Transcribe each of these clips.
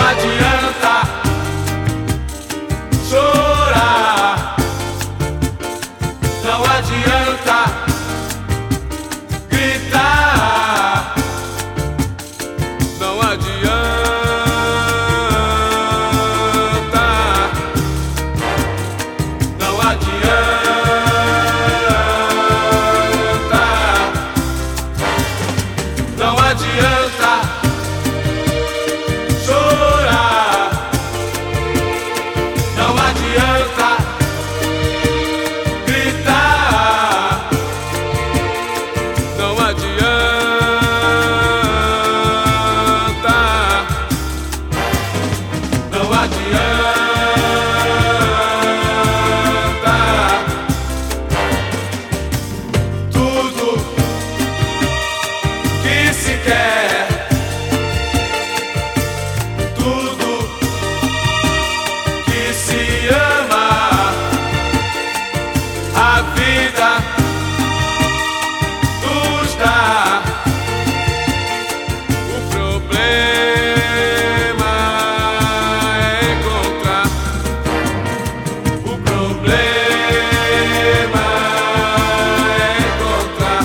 adianta chorar, não adianta gritar, não adianta, não adianta, não adianta chorar, não adianta gritar, não adianta, não adianta. Tudo que se quer, tudo que se ama, a vida nos dá. O problema é encontrar, o problema é encontrar.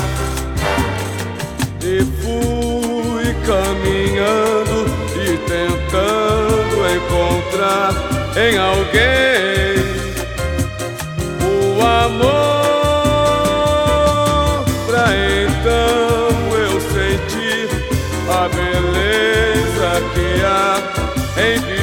E fui caminhando e tentando encontrar em alguém o amor, pra então eu sentir a beleza que há em viver.